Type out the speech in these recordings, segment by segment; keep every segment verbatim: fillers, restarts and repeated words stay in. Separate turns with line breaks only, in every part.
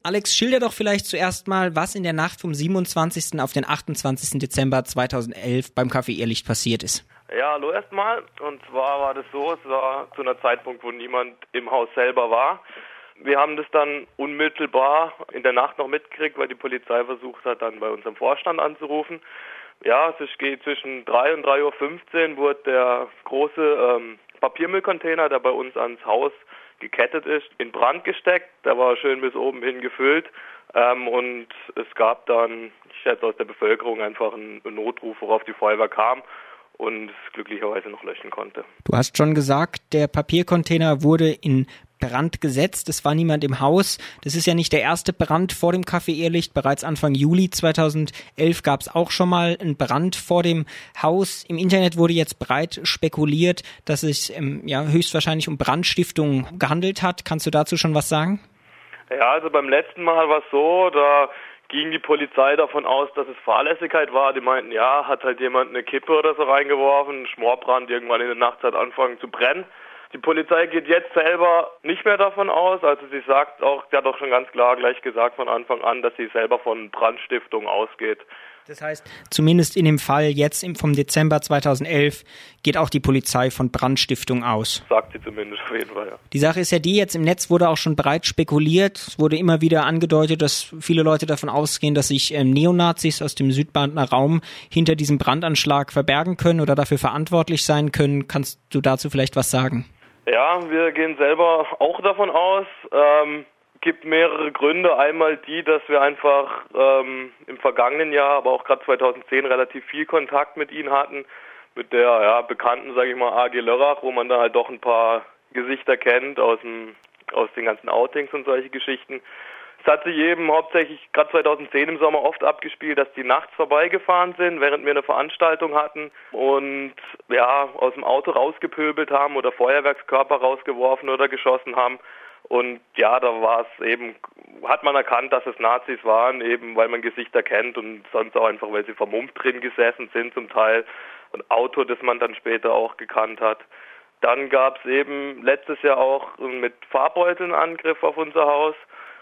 Alex, schilder doch vielleicht zuerst mal, was in der Nacht vom siebenundzwanzigsten auf den achtundzwanzigsten Dezember zweitausendelf beim Café Irrlicht passiert ist.
Ja, hallo erstmal. Und zwar war das so, es war zu einer Zeitpunkt, wo niemand im Haus selber war. Wir haben das dann unmittelbar in der Nacht noch mitgekriegt, weil die Polizei versucht hat, dann bei unserem Vorstand anzurufen. Ja, es geht zwischen drei und drei Uhr fünfzehn wurde der große ähm, Papiermüllcontainer, der bei uns ans Haus gekettet ist, in Brand gesteckt. Der war schön bis oben hin gefüllt. Ähm, und es gab dann, ich schätze aus der Bevölkerung, einfach einen Notruf, worauf die Feuerwehr kam und es glücklicherweise noch löschen konnte.
Du hast schon gesagt, der Papiercontainer wurde in Brand gesetzt. Es war niemand im Haus. Das ist ja nicht der erste Brand vor dem Café Irrlicht. Bereits Anfang Juli zweitausendelf gab es auch schon mal einen Brand vor dem Haus. Im Internet wurde jetzt breit spekuliert, dass es ähm, ja höchstwahrscheinlich um Brandstiftung gehandelt hat. Kannst du dazu schon was sagen?
Ja, also beim letzten Mal war es so, da ging die Polizei davon aus, dass es Fahrlässigkeit war. Die meinten, ja, hat halt jemand eine Kippe oder so reingeworfen, ein Schmorbrand, irgendwann in der Nacht hat angefangen zu brennen. Die Polizei geht jetzt selber nicht mehr davon aus, also sie sagt auch, sie hat auch schon ganz klar gleich gesagt von Anfang an, dass sie selber von Brandstiftung ausgeht.
Das heißt, zumindest in dem Fall jetzt vom Dezember zweitausendelf geht auch die Polizei von Brandstiftung aus.
Sagt sie zumindest auf jeden Fall, ja.
Die Sache ist ja die, jetzt im Netz wurde auch schon breit spekuliert. Es wurde immer wieder angedeutet, dass viele Leute davon ausgehen, dass sich ähm, Neonazis aus dem Südbadener Raum hinter diesem Brandanschlag verbergen können oder dafür verantwortlich sein können. Kannst du dazu vielleicht was sagen?
Ja, wir gehen selber auch davon aus. Ähm, gibt mehrere Gründe. Einmal die, dass wir einfach ähm, im vergangenen Jahr, aber auch gerade zweitausendzehn relativ viel Kontakt mit ihnen hatten, mit der ja, bekannten, sage ich mal, A G Lörrach, wo man da halt doch ein paar Gesichter kennt aus dem aus den ganzen Outings und solche Geschichten. Es hat sich eben hauptsächlich gerade zweitausendzehn im Sommer oft abgespielt, dass die nachts vorbeigefahren sind, während wir eine Veranstaltung hatten und ja aus dem Auto rausgepöbelt haben oder Feuerwerkskörper rausgeworfen oder geschossen haben. Und ja, da war es eben, hat man erkannt, dass es Nazis waren, eben weil man Gesichter kennt und sonst auch einfach, weil sie vermummt drin gesessen sind zum Teil. Ein Auto, das man dann später auch gekannt hat. Dann gab es eben letztes Jahr auch mit Farbbeuteln einen Angriff auf unser Haus,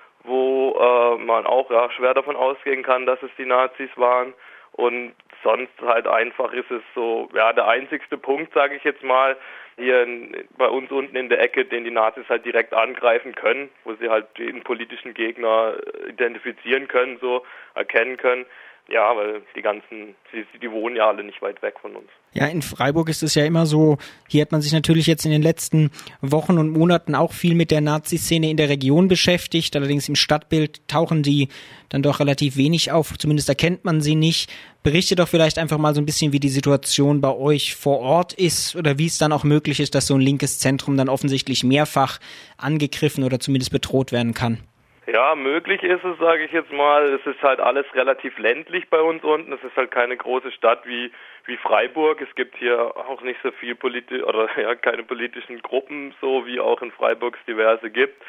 wo äh, man auch ja, schwer davon ausgehen kann, dass es die Nazis waren. Und sonst halt einfach ist es so, ja, der einzigste Punkt, sage ich jetzt mal, hier in, bei uns unten in der Ecke, den die Nazis halt direkt angreifen können, wo sie halt den politischen Gegner identifizieren können, so erkennen können. Ja, weil die ganzen, die, die wohnen ja alle nicht weit weg von uns.
Ja, in Freiburg ist es ja immer so, hier hat man sich natürlich jetzt in den letzten Wochen und Monaten auch viel mit der Nazi-Szene in der Region beschäftigt. Allerdings im Stadtbild tauchen die dann doch relativ wenig auf, zumindest erkennt man sie nicht. Berichte doch vielleicht einfach mal so ein bisschen, wie die Situation bei euch vor Ort ist oder wie es dann auch möglich ist, dass so ein linkes Zentrum dann offensichtlich mehrfach angegriffen oder zumindest bedroht werden kann.
Ja, möglich ist es, sage ich jetzt mal. Es ist halt alles relativ ländlich bei uns unten. Es ist halt keine große Stadt wie wie Freiburg. Es gibt hier auch nicht so viel politi- oder ja keine politischen Gruppen, so wie auch in Freiburg es diverse gibt.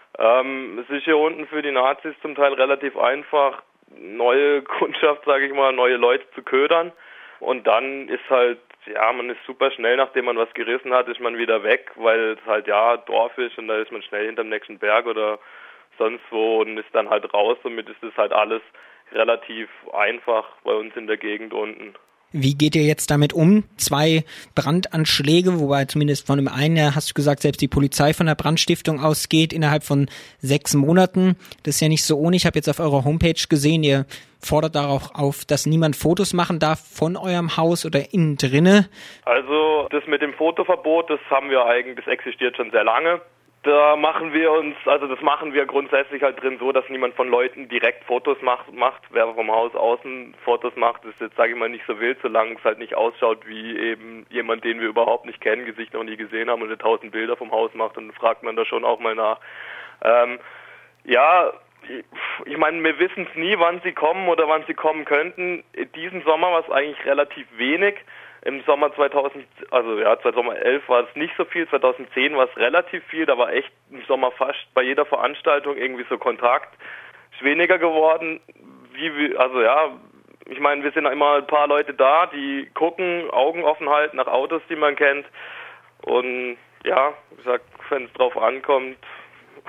Ähm, es ist hier unten für die Nazis zum Teil relativ einfach, neue Kundschaft, sage ich mal, neue Leute zu ködern. Und dann ist halt, ja, man ist super schnell, nachdem man was gerissen hat, ist man wieder weg, weil es halt, ja, Dorf ist und da ist man schnell hinterm nächsten Berg oder sonst wo und ist dann halt raus. Somit ist es halt alles relativ einfach bei uns in der Gegend unten.
Wie geht ihr jetzt damit um? Zwei Brandanschläge, wobei zumindest von dem einen, hast du gesagt, selbst die Polizei von der Brandstiftung ausgeht, innerhalb von sechs Monaten. Das ist ja nicht so ohne. Ich habe jetzt auf eurer Homepage gesehen, ihr fordert darauf auf, dass niemand Fotos machen darf von eurem Haus oder innen drinne.
Also das mit dem Fotoverbot, das haben wir eigentlich, das existiert schon sehr lange. Da machen wir uns, also das machen wir grundsätzlich halt drin so, dass niemand von Leuten direkt Fotos macht. macht. Wer vom Haus außen Fotos macht, ist jetzt, sage ich mal, nicht so wild, solange es halt nicht ausschaut wie eben jemand, den wir überhaupt nicht kennen, Gesicht noch nie gesehen haben und eine tausend Bilder vom Haus macht, und dann fragt man da schon auch mal nach. Ähm, ja, ich meine, wir wissen es nie, wann sie kommen oder wann sie kommen könnten. Diesen Sommer war es eigentlich relativ wenig. Im Sommer zweitausend, also ja, zweitausendelf war es nicht so viel, zweitausendzehn war es relativ viel, da war echt im Sommer fast bei jeder Veranstaltung irgendwie so Kontakt. Ist weniger geworden, wie, also ja, ich meine, wir sind immer ein paar Leute da, die gucken, Augen offen halten nach Autos, die man kennt, und ja, wie gesagt, wenn es drauf ankommt,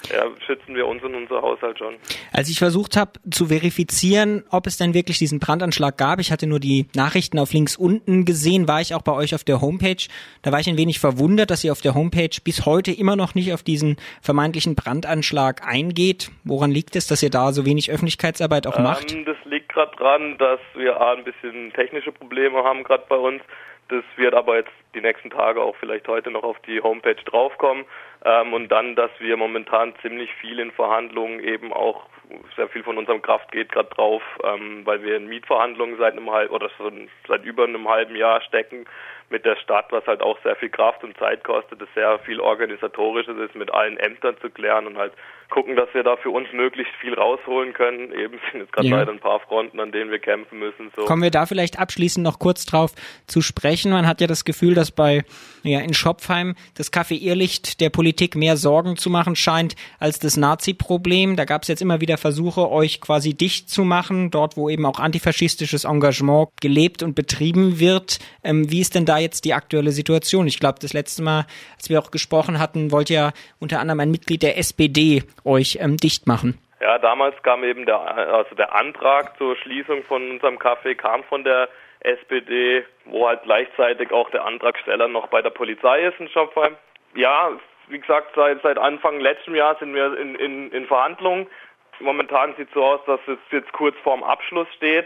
ja, schützen wir uns und unser Haushalt schon.
Als ich versucht habe zu verifizieren, ob es denn wirklich diesen Brandanschlag gab, ich hatte nur die Nachrichten auf links unten gesehen, war ich auch bei euch auf der Homepage. Da war ich ein wenig verwundert, dass ihr auf der Homepage bis heute immer noch nicht auf diesen vermeintlichen Brandanschlag eingeht. Woran liegt es, dass ihr da so wenig Öffentlichkeitsarbeit auch macht?
Ähm, das liegt gerade dran, dass wir A, ein bisschen technische Probleme haben gerade bei uns. Das wird aber jetzt die nächsten Tage auch vielleicht heute noch auf die Homepage draufkommen. Ähm, und dann, dass wir momentan ziemlich viel in Verhandlungen eben auch, sehr viel von unserem Kraft geht gerade drauf, ähm, weil wir in Mietverhandlungen seit einem halben oder so seit über einem halben Jahr stecken mit der Stadt, was halt auch sehr viel Kraft und Zeit kostet, das sehr viel Organisatorisches ist, mit allen Ämtern zu klären und halt gucken, dass wir da für uns möglichst viel rausholen können. Eben sind jetzt gerade ja. leider ein paar Fronten, an denen wir kämpfen müssen. So.
Kommen wir da vielleicht abschließend noch kurz drauf zu sprechen. Man hat ja das Gefühl, dass bei ja in Schopfheim das Café Irrlicht der Politik mehr Sorgen zu machen scheint als das Nazi-Problem. Da gab es jetzt immer wieder Versuche, euch quasi dicht zu machen, dort wo eben auch antifaschistisches Engagement gelebt und betrieben wird. Ähm, wie ist denn da jetzt die aktuelle Situation? Ich glaube, das letzte Mal, als wir auch gesprochen hatten, wollte ja unter anderem ein Mitglied der S P D euch ähm, dicht machen.
Ja, damals kam eben der, also der Antrag zur Schließung von unserem Café kam von der S P D, wo halt gleichzeitig auch der Antragsteller noch bei der Polizei ist in Schopfheim. Ja, wie gesagt, seit, seit Anfang letzten Jahr sind wir in, in, in Verhandlungen. Momentan sieht es so aus, dass es jetzt kurz vorm Abschluss steht.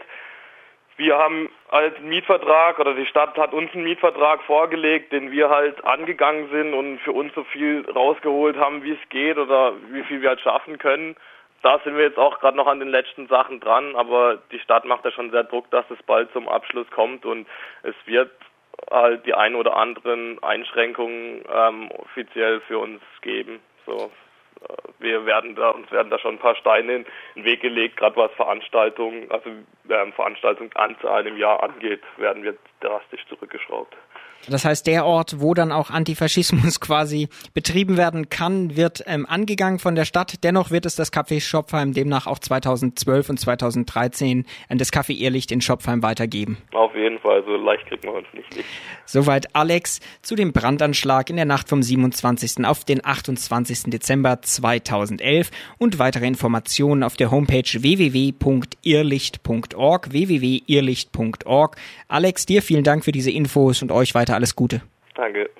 Wir haben halt einen Mietvertrag, oder die Stadt hat uns einen Mietvertrag vorgelegt, den wir halt angegangen sind und für uns so viel rausgeholt haben, wie es geht oder wie viel wir halt schaffen können. Da sind wir jetzt auch gerade noch an den letzten Sachen dran, aber die Stadt macht ja schon sehr Druck, dass es bald zum Abschluss kommt und es wird halt die ein oder anderen Einschränkungen ähm, offiziell für uns geben. So. Wir werden da, uns werden da schon ein paar Steine in den Weg gelegt, gerade was Veranstaltungen, also ähm, Veranstaltungsanzahl im Jahr angeht, werden wir drastisch zurückgeschraubt.
Das heißt, der Ort, wo dann auch Antifaschismus quasi betrieben werden kann, wird ähm, angegangen von der Stadt. Dennoch wird es das Café Schopfheim demnach auch zweitausendzwölf und zweitausenddreizehn äh, das Café Irrlicht in Schopfheim weitergeben.
Auf jeden Fall, so leicht kriegt man uns nicht.
Soweit Alex zu dem Brandanschlag in der Nacht vom siebenundzwanzigsten auf den achtundzwanzigsten Dezember zweitausendelf und weitere Informationen auf der Homepage w w w punkt irrlicht punkt org, w w w punkt irrlicht punkt org. Alex, dir vielen Dank für diese Infos und euch weiter alles Gute.
Danke.